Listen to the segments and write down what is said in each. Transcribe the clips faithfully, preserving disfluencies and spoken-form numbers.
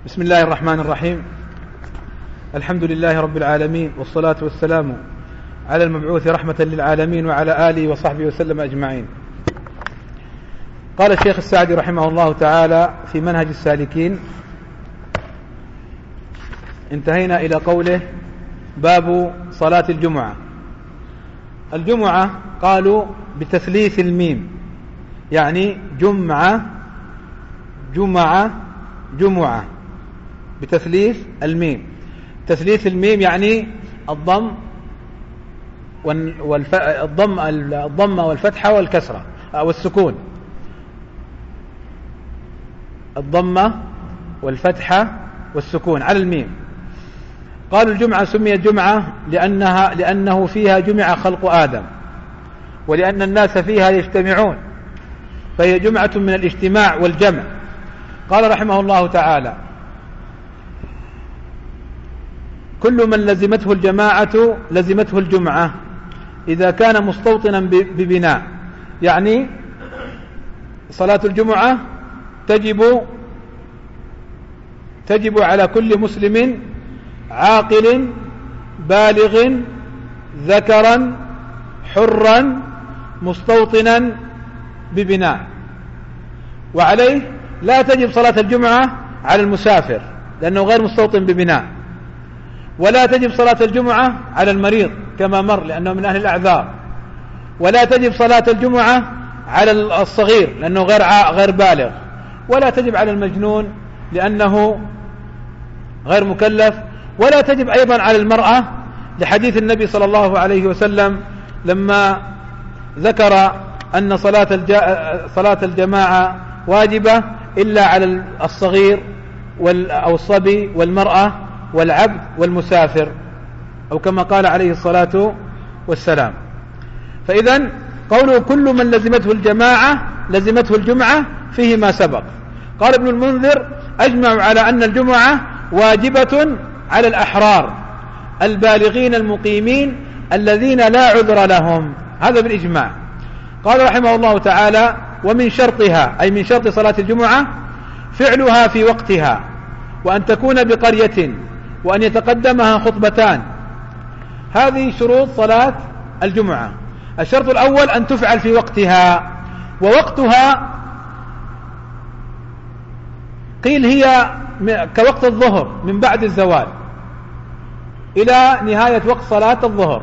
بسم الله الرحمن الرحيم. الحمد لله رب العالمين، والصلاة والسلام على المبعوث رحمة للعالمين وعلى آله وصحبه وسلم أجمعين. قال الشيخ السعدي رحمه الله تعالى في منهج السالكين: انتهينا إلى قوله: باب صلاة الجمعة. الجمعة قالوا بتثليث الميم، يعني جمعة جمعة جمعة بتثليث الميم. تثليث الميم يعني الضم والف... الضم الضمة والفتحة والكسرة أو السكون. الضمة والفتحة والسكون على الميم. قالوا الجمعة سميت جمعة لأنها لأنه فيها جمع خلق آدم، ولأن الناس فيها يجتمعون، فهي جمعة من الاجتماع والجمع. قال رحمه الله تعالى: كل من لزمته الجماعة لزمته الجمعة إذا كان مستوطنا ببناء، يعني صلاة الجمعة تجب تجب على كل مسلم عاقل بالغ ذكرا حرا مستوطنا ببناء. وعليه لا تجب صلاة الجمعة على المسافر لأنه غير مستوطن ببناء، ولا تجب صلاة الجمعة على المريض كما مر لأنه من أهل الأعذار، ولا تجب صلاة الجمعة على الصغير لأنه غير غير بالغ، ولا تجب على المجنون لأنه غير مكلف، ولا تجب أيضا على المرأة لحديث النبي صلى الله عليه وسلم لما ذكر أن صلاة صلاة الجماعة واجبة إلا على الصغير أو الصبي والمرأة والعبد والمسافر، أو كما قال عليه الصلاة والسلام. فإذن قوله كل من لزمته الجماعة لزمته الجمعة فيه ما سبق. قال ابن المنذر: أجمعوا على أن الجمعة واجبة على الأحرار البالغين المقيمين الذين لا عذر لهم، هذا بالإجماع. قال رحمه الله تعالى: ومن شرطها، أي من شرط صلاة الجمعة، فعلها في وقتها، وأن تكون بقرية، وأن يتقدمها خطبتان. هذه شروط صلاة الجمعة. الشرط الأول أن تفعل في وقتها، ووقتها قيل هي كوقت الظهر من بعد الزوال إلى نهاية وقت صلاة الظهر.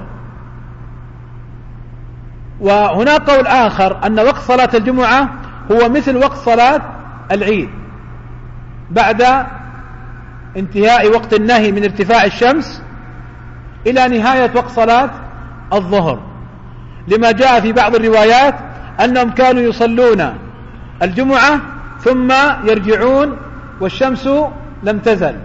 وهناك قول آخر أن وقت صلاة الجمعة هو مثل وقت صلاة العيد بعد انتهاء وقت النهي من ارتفاع الشمس إلى نهاية وقت صلاة الظهر، لما جاء في بعض الروايات أنهم كانوا يصلون الجمعة ثم يرجعون والشمس لم تزل.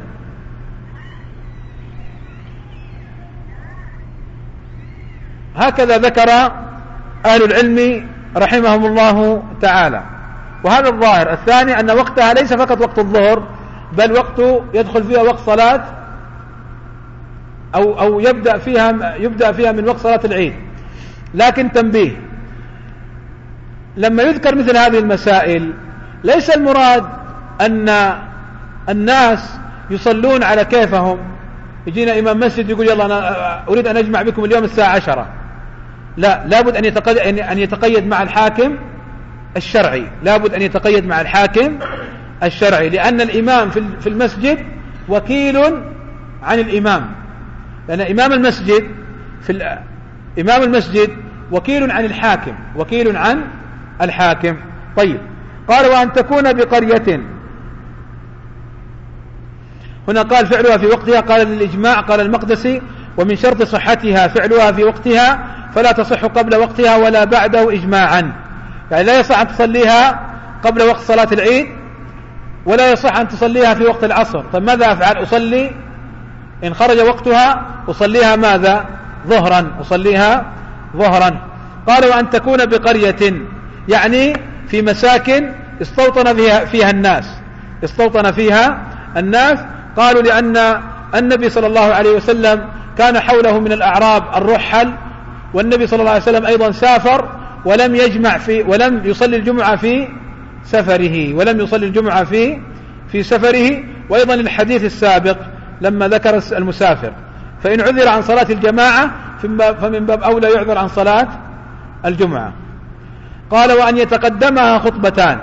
هكذا ذكر أهل العلم رحمهم الله تعالى، وهذا الظاهر. الثاني أن وقتها ليس فقط وقت الظهر، بل وقت يدخل فيها وقت صلاة أو أو يبدأ فيها يبدأ فيها من وقت صلاة العيد. لكن تنبيه: لما يذكر مثل هذه المسائل ليس المراد أن الناس يصلون على كيفهم. يجينا إمام مسجد يقول: يلا أنا أريد أن أجمع بكم اليوم الساعة عشرة. لا، لابد أن يتقيد أن يتقيد مع الحاكم الشرعي، لابد أن يتقيد مع الحاكم الشرعي، لأن الإمام في المسجد وكيل عن الإمام، لأن إمام المسجد في إمام المسجد وكيل عن الحاكم، وكيل عن الحاكم. طيب، قال: وأن تكون بقرية. هنا قال فعلها في وقتها، قال للإجماع. قال المقدسي: ومن شرط صحتها فعلها في وقتها، فلا تصح قبل وقتها ولا بعده إجماعا. يعني لا يصح أن تصليها قبل وقت صلاة العيد، ولا يصح أن تصليها في وقت العصر. طيب ماذا أفعل؟ أصلي إن خرج وقتها أصليها ماذا؟ ظهرا، أصليها ظهرا. قال: وأن تكون بقرية، يعني في مساكن استوطن فيها, فيها الناس استوطن فيها الناس. قالوا لأن النبي صلى الله عليه وسلم كان حوله من الأعراب الرحل، والنبي صلى الله عليه وسلم أيضا سافر ولم يجمع في ولم يصلي الجمعة في سفره ولم يصلي الجمعة في في سفره وأيضا الحديث السابق لما ذكر المسافر، فإن عذر عن صلاة الجماعة فمن باب أولى يعذر عن صلاة الجمعة. قال وأن يتقدمها خطبتان،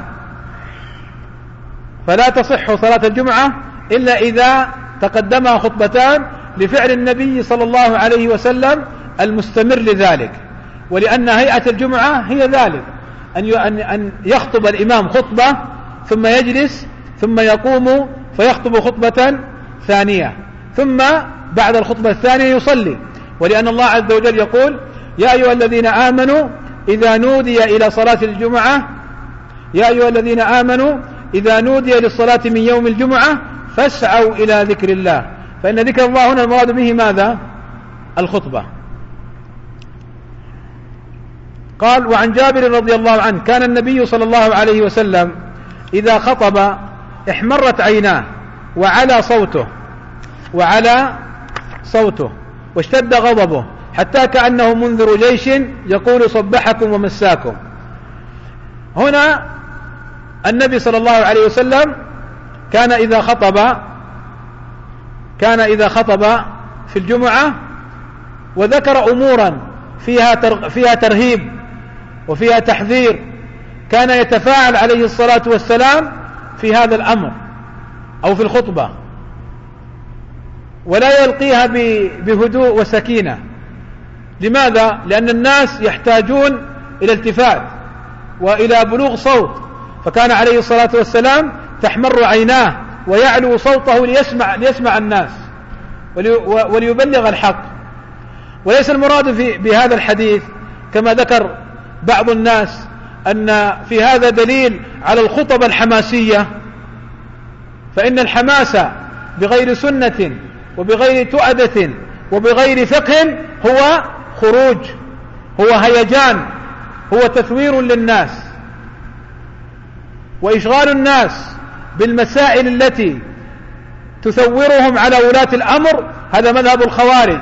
فلا تصح صلاة الجمعة إلا إذا تقدمها خطبتان لفعل النبي صلى الله عليه وسلم المستمر لذلك، ولأن هيئة الجمعة هي ذلك، أن يخطب الإمام خطبة ثم يجلس ثم يقوم فيخطب خطبة ثانية، ثم بعد الخطبة الثانية يصلي، ولأن الله عز وجل يقول يا أيها الذين آمنوا إذا نودي إلى صلاة الجمعة يا أيها الذين آمنوا إذا نودي للصلاة من يوم الجمعة فاسعوا إلى ذكر الله، فإن ذكر الله هنا المراد به ماذا؟ الخطبة. قال وعن جابر رضي الله عنه كان النبي صلى الله عليه وسلم إذا خطب احمرت عيناه وعلى صوته وعلى صوته واشتد غضبه حتى كأنه منذر جيش يقول صبحكم ومساكم. هنا النبي صلى الله عليه وسلم كان إذا خطب كان إذا خطب في الجمعة وذكر أمورا فيها فيها ترهيب وفيها تحذير، كان يتفاعل عليه الصلاة والسلام في هذا الأمر أو في الخطبة، ولا يلقيها بهدوء وسكينة. لماذا؟ لأن الناس يحتاجون إلى التفات وإلى بلوغ صوت، فكان عليه الصلاة والسلام تحمر عيناه ويعلو صوته ليسمع, ليسمع الناس وليبلغ الحق. وليس المراد في بهذا الحديث كما ذكر بعض الناس أن في هذا دليل على الخطب الحماسية، فإن الحماسة بغير سنة وبغير تؤدة وبغير فقه هو خروج، هو هيجان، هو تثوير للناس وإشغال الناس بالمسائل التي تثورهم على ولاة الأمر، هذا مذهب الخوارج.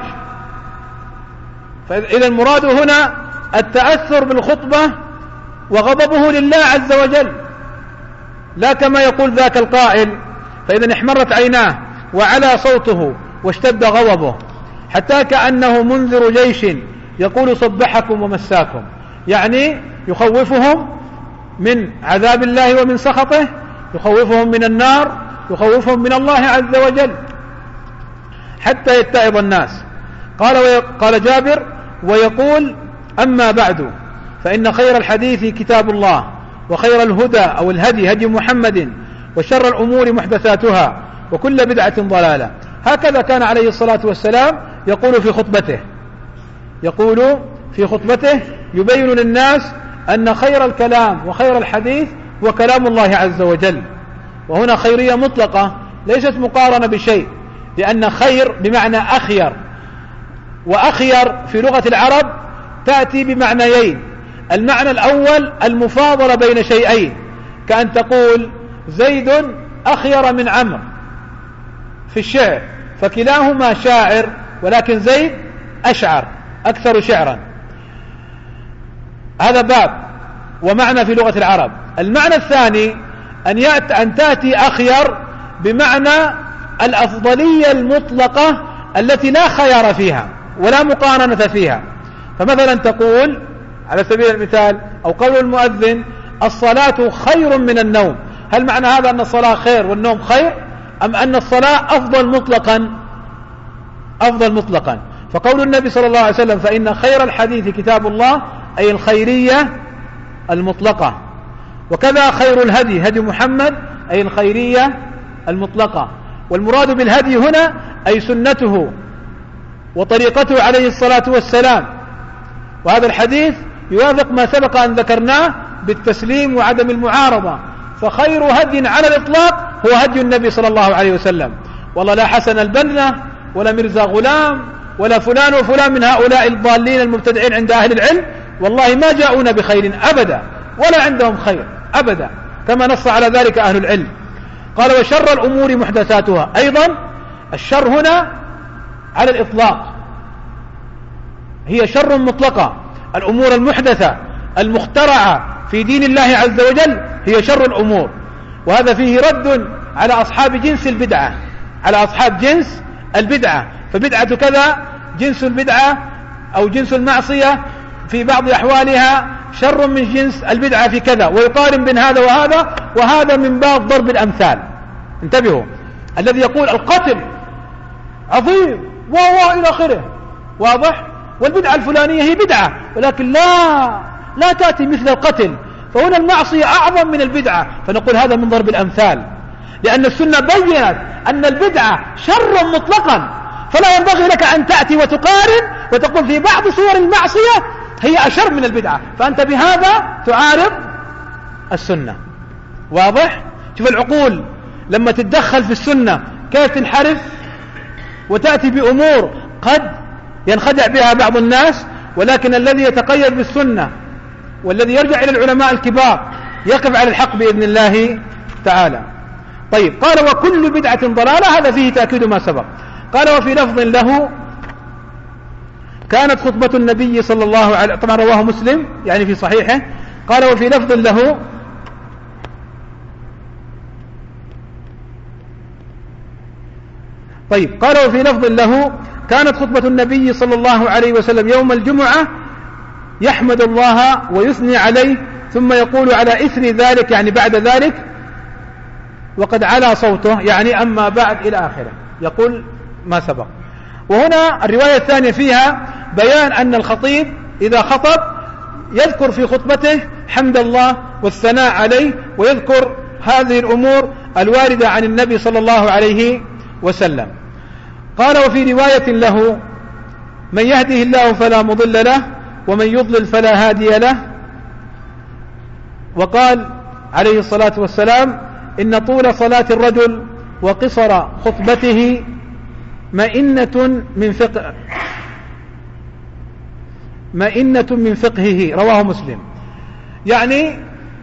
فإذا المراد هنا التأثر بالخطبة وغضبه لله عز وجل، لا كما يقول ذاك القائل فإذا احمرت عيناه وعلى صوته واشتد غضبه حتى كأنه منذر جيش يقول صبحكم ومساكم، يعني يخوفهم من عذاب الله ومن سخطه، يخوفهم من النار، يخوفهم من الله عز وجل حتى يتعظ الناس. قال قال جابر ويقول أما بعد فإن خير الحديث كتاب الله وخير الهدى أو الهدي هدي محمد وشر الأمور محدثاتها وكل بدعة ضلالة. هكذا كان عليه الصلاة والسلام يقول في خطبته يقول في خطبته يبين للناس أن خير الكلام وخير الحديث هو كلام الله عز وجل. وهنا خيرية مطلقة ليست مقارنة بشيء، لأن خير بمعنى أخير، وأخير في لغة العرب تأتي بمعنيين. المعنى الأول المفاضلة بين شيئين، كأن تقول زيد أخير من عمرو في الشعر، فكلاهما شاعر ولكن زيد أشعر أكثر شعرا. هذا باب ومعنى في لغة العرب. المعنى الثاني أن, أن تأتي أخير بمعنى الأفضلية المطلقة التي لا خيار فيها ولا مقارنة فيها. فمثلا تقول على سبيل المثال أو قول المؤذن الصلاة خير من النوم، هل معنى هذا أن الصلاة خير والنوم خير، أم أن الصلاة أفضل مطلقا؟ أفضل مطلقا. فقول النبي صلى الله عليه وسلم فإن خير الحديث كتاب الله أي الخيرية المطلقة، وكذا خير الهدي هدي محمد أي الخيرية المطلقة. والمراد بالهدي هنا أي سنته وطريقته عليه الصلاة والسلام. وهذا الحديث يوافق ما سبق أن ذكرناه بالتسليم وعدم المعارضة، فخير هدي على الإطلاق هو هدي النبي صلى الله عليه وسلم. والله لا حسن البنا ولا مرزا غلام ولا فلان وفلان من هؤلاء الضالين المبتدعين عند أهل العلم، والله ما جاءونا بخير أبدا ولا عندهم خير أبدا، كما نص على ذلك أهل العلم. قال وشر الأمور محدثاتها، أيضا الشر هنا على الإطلاق هي شر مطلقة. الأمور المحدثة المخترعة في دين الله عز وجل هي شر الأمور، وهذا فيه رد على أصحاب جنس البدعة، على أصحاب جنس البدعة، فبدعة كذا جنس البدعة أو جنس المعصية في بعض أحوالها شر من جنس البدعة في كذا، ويقارن بين هذا وهذا، وهذا من باب ضرب الأمثال. انتبهوا، الذي يقول القتل عظيم وهو إلى آخره واضح، والبدعة الفلانية هي بدعة ولكن لا لا تأتي مثل القتل، فهنا المعصية أعظم من البدعة، فنقول هذا من ضرب الأمثال، لأن السنة بيّنت أن البدعة شر مطلقا، فلا ينبغي لك أن تأتي وتقارن وتقول في بعض صور المعصية هي أشر من البدعة، فأنت بهذا تعارض السنة. واضح؟ شوف العقول لما تتدخل في السنة كيف تنحرف وتأتي بأمور قد ينخدع بها بعض الناس، ولكن الذي يتقيد بالسنة والذي يرجع إلى العلماء الكبار يقف على الحق بإذن الله تعالى. طيب، قال وكل بدعة ضلالة، هذا فيه تأكيد ما سبق. قال وفي لفظ له كانت خطبة النبي صلى الله عليه، طبعا رواه مسلم يعني في صحيحه، قال وفي لفظ له طيب قال وفي لفظ له كانت خطبة النبي صلى الله عليه وسلم يوم الجمعة يحمد الله ويثني عليه، ثم يقول على إثر ذلك يعني بعد ذلك وقد علا صوته يعني أما بعد إلى آخره، يقول ما سبق. وهنا الرواية الثانية فيها بيان أن الخطيب إذا خطب يذكر في خطبته حمد الله والثناء عليه، ويذكر هذه الأمور الواردة عن النبي صلى الله عليه وسلم. قال وفي رواية له من يهده الله فلا مضل له ومن يضلل فلا هادي له. وقال عليه الصلاة والسلام إن طول صلاة الرجل وقصر خطبته مئنة من فقه مئنة من فقهه، رواه مسلم. يعني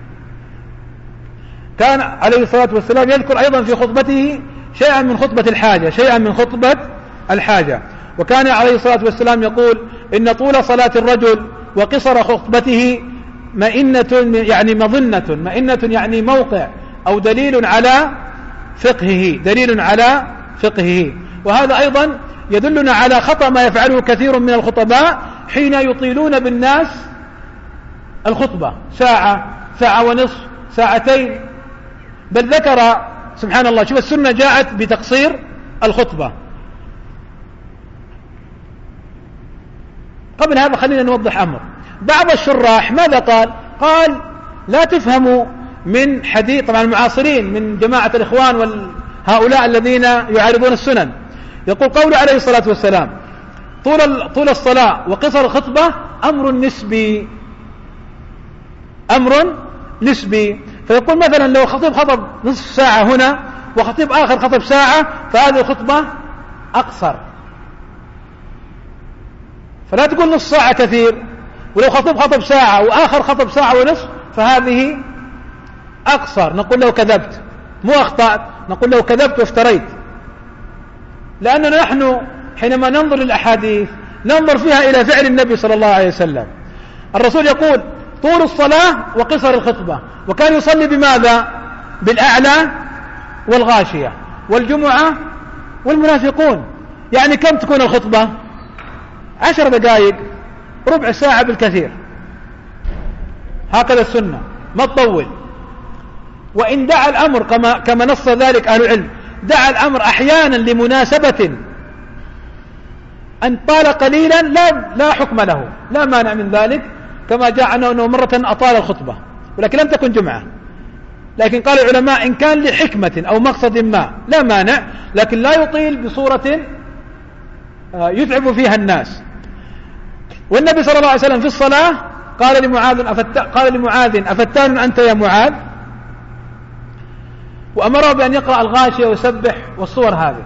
كان عليه الصلاة والسلام يذكر أيضا في خطبته شيئا من خطبة الحاجة شيئا من خطبة الحاجة وكان عليه الصلاة والسلام يقول إن طول صلاة الرجل وقصر خطبته مئنة يعني مظنة، مئنة يعني موقع أو دليل على فقهه دليل على فقهه. وهذا أيضا يدلنا على خطأ ما يفعله كثير من الخطباء حين يطيلون بالناس الخطبة ساعة ساعة ونصف ساعتين، بل ذكر سبحان الله، شوف السنة جاءت بتقصير الخطبة. قبل هذا خلينا نوضح أمر. بعض الشراح ماذا قال؟ قال لا تفهموا من حديث، طبعا المعاصرين من جماعة الإخوان وهؤلاء الذين يعارضون السنن، يقول قول عليه الصلاة والسلام طول طول الصلاة وقصر الخطبة أمر نسبي أمر نسبي فيقول مثلا لو خطيب خطب نصف ساعة هنا وخطيب آخر خطب ساعة فهذه الخطبة أقصر، فلا تقول نصف ساعة كثير، ولو خطيب خطب ساعة وآخر خطب ساعة ونصف فهذه أقصر، نقول له كذبت، مو أخطأت، نقول له كذبت وافتريت. لأننا نحن حينما ننظر للأحاديث ننظر فيها إلى فعل النبي صلى الله عليه وسلم. الرسول يقول طول الصلاة وقصر الخطبة، وكان يصلي بماذا؟ بالأعلى والغاشية والجمعة والمنافقون. يعني كم تكون الخطبة؟ عشر دقائق، ربع ساعة بالكثير، هكذا السنة، ما تطول. وإن دعا الأمر كما, كما نص ذلك أهل العلم، دعا الأمر أحيانا لمناسبة أن طال قليلا لا, لا حكم له، لا مانع من ذلك، كما جاء أنه مرة أطال الخطبة ولكن لم تكن جمعة. لكن قال العلماء إن كان لحكمة أو مقصد ما لا مانع، لكن لا يطيل بصورة يتعب فيها الناس. والنبي صلى الله عليه وسلم في الصلاة قال لمعاذ أفت... قال لمعاذ أفتان أنت يا معاذ، وأمره بأن يقرأ الغاشية ويسبح والصور هذه.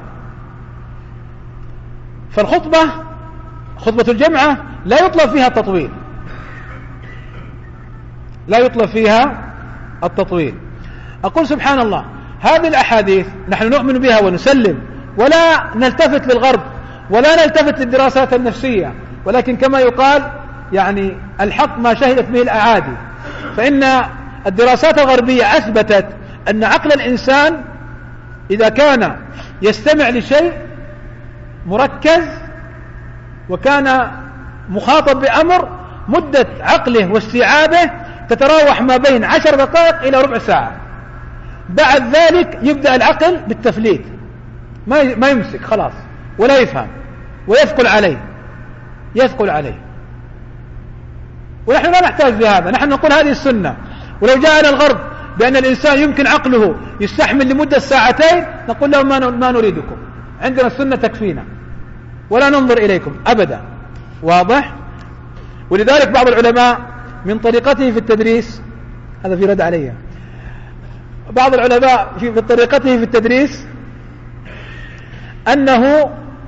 فالخطبة خطبة الجمعة لا يطلب فيها التطويل لا يطلب فيها التطويل أقول سبحان الله، هذه الأحاديث نحن نؤمن بها ونسلم، ولا نلتفت للغرب ولا نلتفت للدراسات النفسية، ولكن كما يقال يعني الحق ما شهدت به الأعادي. فإن الدراسات الغربية أثبتت أن عقل الإنسان إذا كان يستمع لشيء مركز وكان مخاطب بأمر مدة عقله واستيعابه تتراوح ما بين عشر دقائق إلى ربع ساعة، بعد ذلك يبدأ العقل بالتفليت، ما يمسك خلاص ولا يفهم ويثقل عليه يثقل عليه ونحن لا نحتاج لهذا. نحن نقول هذه السنة، ولو جاءنا الغرب بأن الإنسان يمكن عقله يستحمل لمدة ساعتين نقول لهم ما نريدكم، عندنا السنة تكفينا ولا ننظر إليكم أبدا. واضح؟ ولذلك بعض العلماء من طريقته في التدريس، هذا في رد علي، بعض العلماء في طريقته في التدريس أنه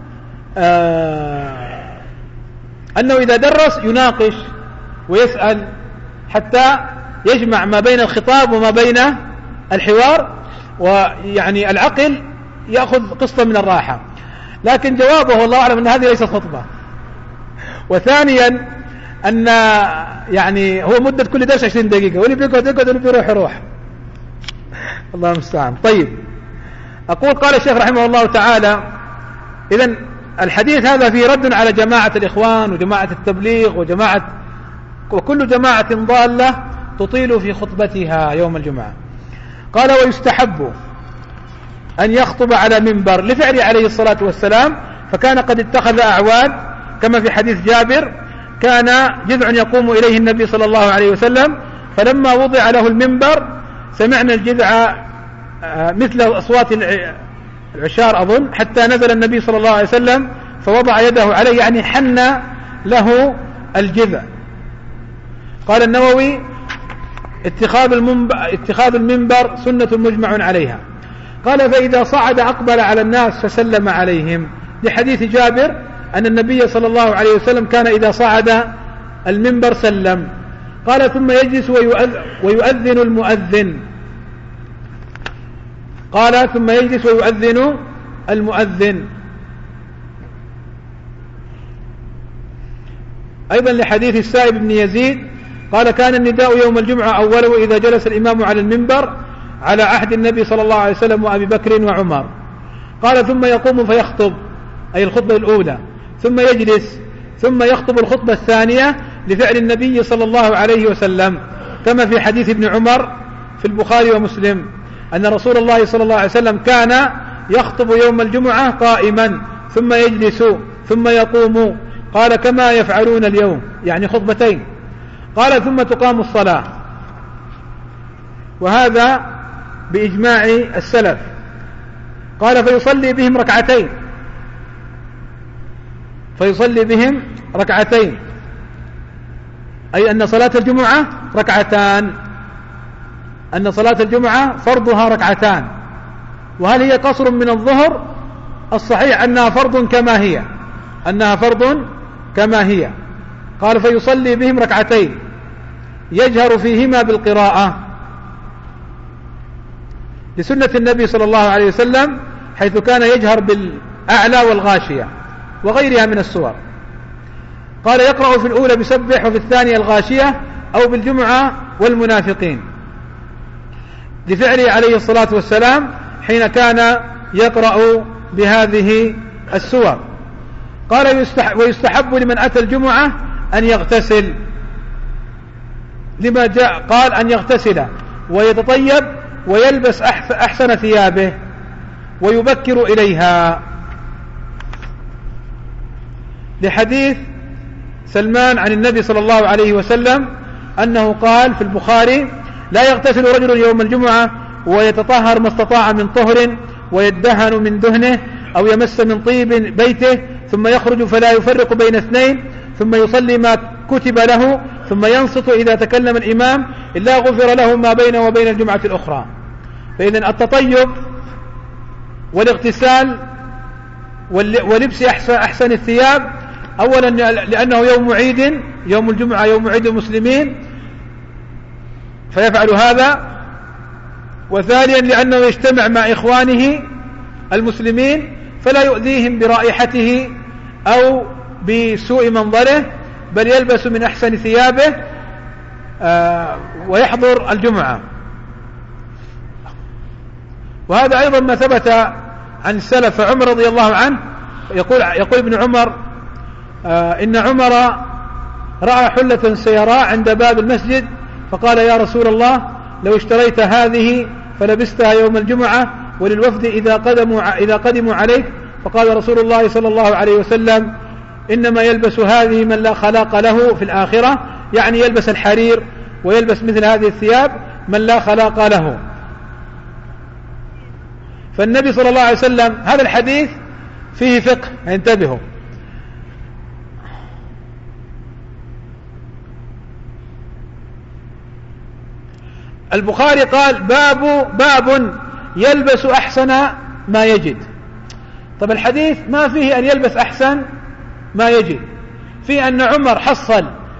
آه أنه إذا درس يناقش ويسأل حتى يجمع ما بين الخطاب وما بين الحوار، ويعني العقل يأخذ قسطا من الراحة. لكن جوابه والله أعلم أن هذه ليست خطبة. وثانيا أن يعني هو مدة كل درس عشرين دقيقة، واللي بيقعد يقعد واللي بيروح يروح، الله المستعان. طيب، أقول قال الشيخ رحمه الله تعالى: إذن الحديث هذا فيه رد على جماعة الإخوان وجماعة التبليغ وجماعة وكل جماعة ضالة تطيل في خطبتها يوم الجمعة. قال: ويستحب أن يخطب على منبر لفعله عليه الصلاة والسلام، فكان قد اتخذ أعواد كما في حديث جابر: كان جذع يقوم إليه النبي صلى الله عليه وسلم، فلما وضع له المنبر سمعنا الجذع مثل أصوات العشار أظن، حتى نزل النبي صلى الله عليه وسلم فوضع يده عليه، يعني حن له الجذع. قال النووي: اتخاذ المنبر, اتخاذ المنبر سنة مجمع عليها. قال: فإذا صعد أقبل على الناس فسلم عليهم، لحديث جابر أن النبي صلى الله عليه وسلم كان إذا صعد المنبر سلم. قال: ثم يجلس ويؤذن المؤذن. قال: ثم يجلس ويؤذن المؤذن. أيضا لحديث السائب بن يزيد قال: كان النداء يوم الجمعة أوله إذا جلس الإمام على المنبر على عهد النبي صلى الله عليه وسلم وأبي بكر وعمر. قال: ثم يقوم فيخطب، أي الخطبة الأولى، ثم يجلس، ثم يخطب الخطبة الثانية لفعل النبي صلى الله عليه وسلم، كما في حديث ابن عمر في البخاري ومسلم أن رسول الله صلى الله عليه وسلم كان يخطب يوم الجمعة قائما ثم يجلس ثم يقوم، قال: كما يفعلون اليوم، يعني خطبتين. قال: ثم تقام الصلاة، وهذا بإجماع السلف. قال: فيصلي بهم ركعتين فيصلي بهم ركعتين أي أن صلاة الجمعة ركعتان، أن صلاة الجمعة فرضها ركعتان. وهل هي قصر من الظهر؟ الصحيح أنها فرض كما هي أنها فرض كما هي. قال: فيصلي بهم ركعتين يجهر فيهما بالقراءة، لسنة النبي صلى الله عليه وسلم حيث كان يجهر بالأعلى والغاشية وغيرها من السور. قال: يقرأ في الأولى بسبح وفي الثانية الغاشية أو بالجمعة والمنافقين، لفعله عليه الصلاة والسلام حين كان يقرأ بهذه السور. قال: ويستحب لمن أتى الجمعة أن يغتسل، لما جاء قال أن يغتسل ويتطيب ويلبس أحسن ثيابه ويبكر إليها، لحديث سلمان عن النبي صلى الله عليه وسلم أنه قال في البخاري: لا يغتسل رجل يوم الجمعة ويتطهر ما استطاع من طهر ويدهن من دهنه أو يمس من طيب بيته ثم يخرج فلا يفرق بين اثنين ثم يصلي ما كتب له ثم ينصت إذا تكلم الإمام إلا غفر له ما بينه وبين الجمعة الأخرى. فإذن التطيب والاغتسال ولبس أحسن الثياب، أولا لأنه يوم عيد، يوم الجمعة يوم عيد المسلمين فيفعل هذا، وثانيا لأنه يجتمع مع إخوانه المسلمين فلا يؤذيهم برائحته أو بسوء منظره، بل يلبس من أحسن ثيابه ويحضر الجمعة. وهذا أيضا ما ثبت عن السلف. عمر رضي الله عنه يقول, يقول ابن عمر آه إن عمر رأى حلة سيراء عند باب المسجد فقال يا رسول الله لو اشتريت هذه فلبستها يوم الجمعة وللوفد إذا قدموا, إذا قدموا عليك. فقال رسول الله صلى الله عليه وسلم إنما يلبس هذه من لا خلاق له في الآخرة، يعني يلبس الحرير ويلبس مثل هذه الثياب من لا خلاق له. فالنبي صلى الله عليه وسلم هذا الحديث فيه فقه، انتبهوا. البخاري قال باب باب يلبس أحسن ما يجد. طب الحديث ما فيه أن يلبس أحسن ما يجد، فيه أن عمر حصل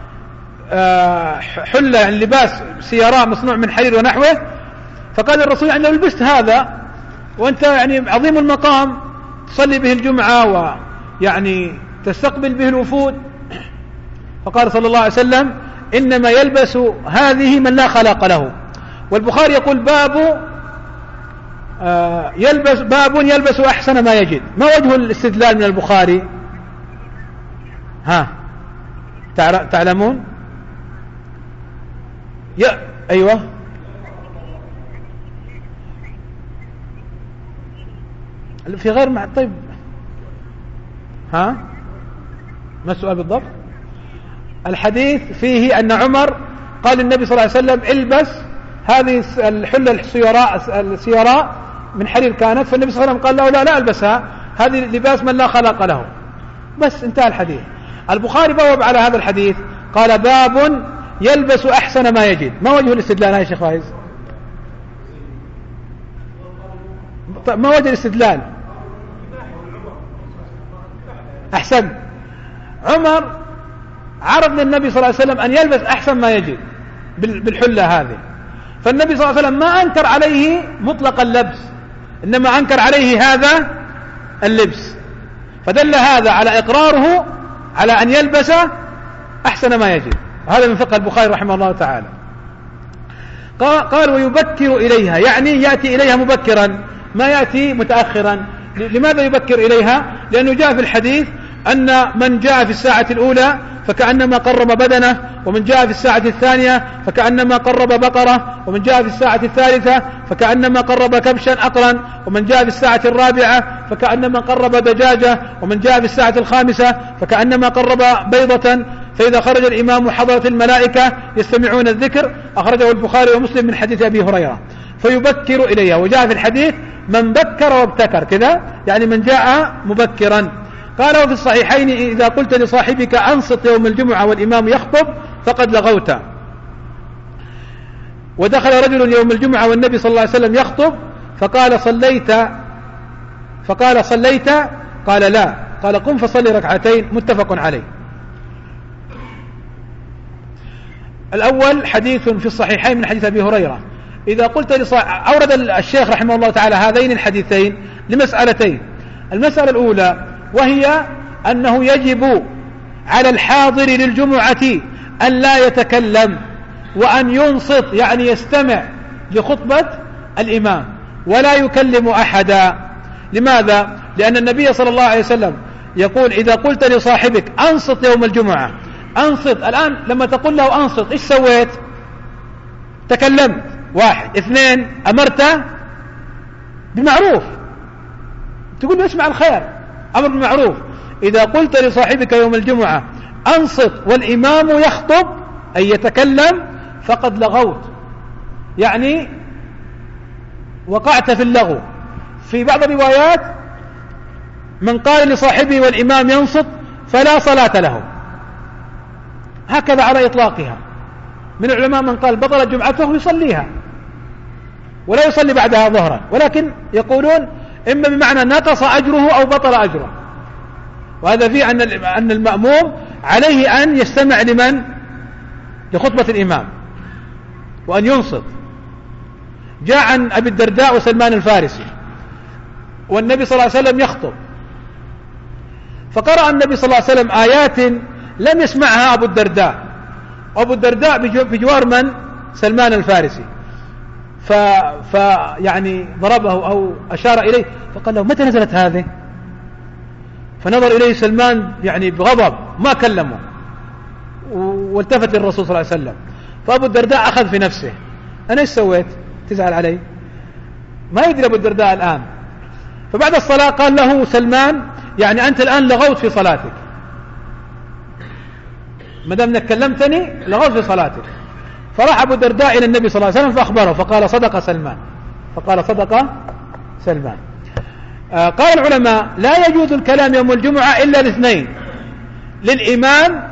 حلة يعني لباس سيراء مصنوع من حرير ونحوه، فقال الرسول يعني لو لبست هذا وأنت يعني عظيم المقام تصلي به الجمعة ويعني تستقبل به الوفود، فقال صلى الله عليه وسلم إنما يلبس هذه من لا خلاق له. والبخاري يقول باب آه يلبس باب يلبس أحسن ما يجد. ما وجه الاستدلال من البخاري؟ ها تعلمون؟ يا أيوة في غير مع طيب ها ما السؤال بالضبط؟ الحديث فيه أن عمر قال النبي صلى الله عليه وسلم البس هذه الحلة السيراء السيراء من حرير كانت، فالنبي صلى الله عليه وسلم قال له لا لا ألبسها، هذه لباس من لا خلق له. بس انتهى الحديث. البخاري بوب على هذا الحديث قال باب يلبس أحسن ما يجد. ما وجه الاستدلال يا شيخ فايز؟ ما وجه الاستدلال؟ أحسن. عمر عرض للنبي صلى الله عليه وسلم أن يلبس أحسن ما يجد بالحلة هذه، فالنبي صلى الله عليه وسلم ما أنكر عليه مطلق اللبس، إنما أنكر عليه هذا اللبس، فدل هذا على إقراره على أن يلبس أحسن ما يجد. هذا من فقه البخاري رحمه الله تعالى. قال ويبكر إليها، يعني يأتي إليها مبكرا ما يأتي متأخرا. لماذا يبكر إليها؟ لأنه جاء في الحديث أن من جاء في الساعة الأولى فكأنما قرب بدنه، ومن جاء في الساعة الثانية فكأنما قرب بقرة، ومن جاء في الساعة الثالثة فكأنما قرب كبشا أقرا، ومن جاء في الساعة الرابعة فكأنما قرب دجاجة، ومن جاء في الساعة الخامسة فكأنما قرب بيضة. فإذا خرج الإمام حضرت الملائكة يستمعون الذكر. أخرجه البخاري ومسلم من حديث أبي هريرة. فيبكر إليها. وجاء في الحديث من بكر وابتكر كذا، يعني من جاء مبكرا. قال وفي الصحيحين إذا قلت لصاحبك أنصت يوم الجمعة والإمام يخطب فقد لغوت. ودخل رجل يوم الجمعة والنبي صلى الله عليه وسلم يخطب فقال صليت فقال صليت قال لا، قال قم فصلي ركعتين. متفق عليه. الأول حديث في الصحيحين من حديث أبي هريرة. إذا قلت لصاحب أورد الشيخ رحمه الله تعالى هذين الحديثين لمسألتين. المسألة الأولى وهي أنه يجب على الحاضر للجمعة أن لا يتكلم وأن ينصت، يعني يستمع لخطبة الإمام ولا يكلم أحدا. لماذا؟ لأن النبي صلى الله عليه وسلم يقول إذا قلت لصاحبك أنصت يوم الجمعة، أنصت. الآن لما تقول له أنصت إيش سويت؟ تكلمت. واحد. اثنين، أمرت بمعروف، تقول له اسمع الخير، أمر بالمعروف. إذا قلت لصاحبك يوم الجمعة أنصت والإمام يخطب أي يتكلم فقد لغوت، يعني وقعت في اللغو. في بعض الروايات من قال لصاحبه والإمام ينصت فلا صلاة له، هكذا على إطلاقها. من العلماء من قال بطل جمعته يصليها ولا يصلي بعدها ظهرا، ولكن يقولون إما بمعنى نقص أجره أو بطل أجره. وهذا فيه أن أن المأموم عليه أن يستمع لمن؟ لخطبة الإمام وأن ينصت. جاء عن أبي الدرداء وسلمان الفارسي والنبي صلى الله عليه وسلم يخطب، فقرأ النبي صلى الله عليه وسلم آيات لم يسمعها أبو الدرداء، وأبو الدرداء بجوار من؟ سلمان الفارسي. ف... ف يعني ضربه أو أشار إليه، فقال له متى نزلت هذه؟ فنظر إليه سلمان يعني بغضب ما كلمه، والتفت للرسول صلى الله عليه وسلم. فأبو الدرداء أخذ في نفسه، أنا إيش سويت؟ تزعل علي؟ ما يدري أبو الدرداء الآن. فبعد الصلاة قال له سلمان يعني أنت الآن لغوت في صلاتك، ما دام انك كلمتني لغوت في صلاتك. فراح أبو الدرداء إلى النبي صلى الله عليه وسلم فأخبره، فقال صدق سلمان، فقال صدق سلمان. آه قال العلماء لا يجوز الكلام يوم الجمعة إلا لاثنين، للإمام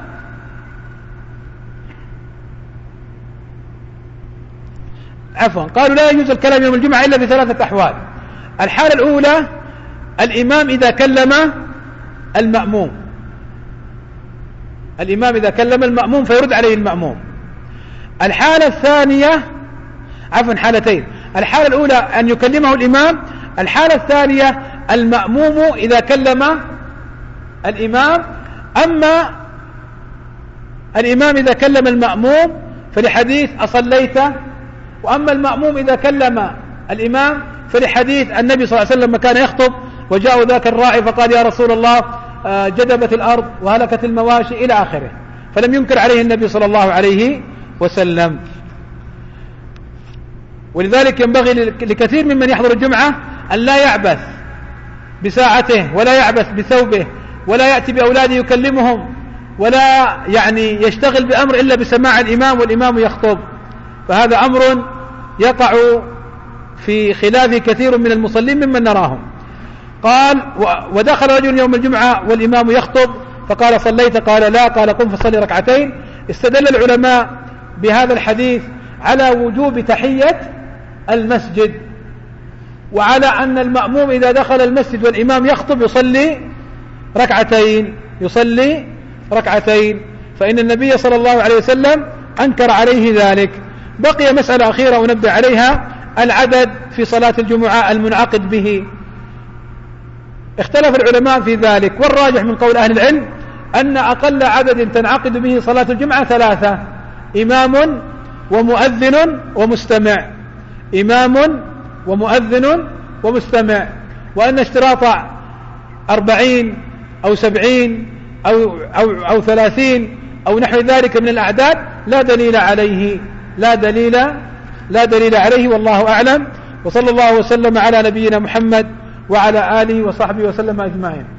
عفوا قالوا لا يجوز الكلام يوم الجمعة إلا بثلاثة أحوال. الحالة الأولى الإمام إذا كلم المأموم، الإمام إذا كلم المأموم فيرد عليه المأموم. الحالة الثانية عفوا حالتين، الحالة الأولى أن يكلمه الإمام، الحالة الثانية المأموم إذا كلم الإمام. أما الإمام إذا كلم المأموم فلحديث أصليت، وأما المأموم إذا كلم الإمام فلحديث النبي صلى الله عليه وسلم كان يخطب وجاء ذاك الراعي فقال يا رسول الله جدبت الأرض وهلكت المواشي إلى آخره، فلم ينكر عليه النبي صلى الله عليه وسلم. ولذلك ينبغي لكثير ممن يحضر الجمعة أن لا يعبث بساعته ولا يعبث بثوبه ولا يأتي بأولاده يكلمهم ولا يعني يشتغل بأمر إلا بسماع الإمام والإمام يخطب، فهذا أمر يقع في خلاف كثير من المصلين ممن نراهم. قال ودخل رجل يوم الجمعة والإمام يخطب فقال صليت؟ قال لا. قال قم فصلي ركعتين. استدل العلماء بهذا الحديث على وجوب تحية المسجد، وعلى أن المأموم إذا دخل المسجد والإمام يخطب يصلي ركعتين يصلي ركعتين فإن النبي صلى الله عليه وسلم أنكر عليه ذلك. بقي مسألة أخيرة أنبه عليها، العدد في صلاة الجمعة المنعقد به. اختلف العلماء في ذلك، والراجح من قول أهل العلم أن أقل عدد تنعقد به صلاة الجمعة ثلاثة: إمام ومؤذن ومستمع، إمام ومؤذن ومستمع، وأن اشتراط أربعين أو سبعين أو, أو, أو ثلاثين أو نحو ذلك من الأعداد لا دليل عليه لا دليل لا دليل عليه والله أعلم. وصلى الله وسلم على نبينا محمد وعلى آله وصحبه وسلم أجمعين.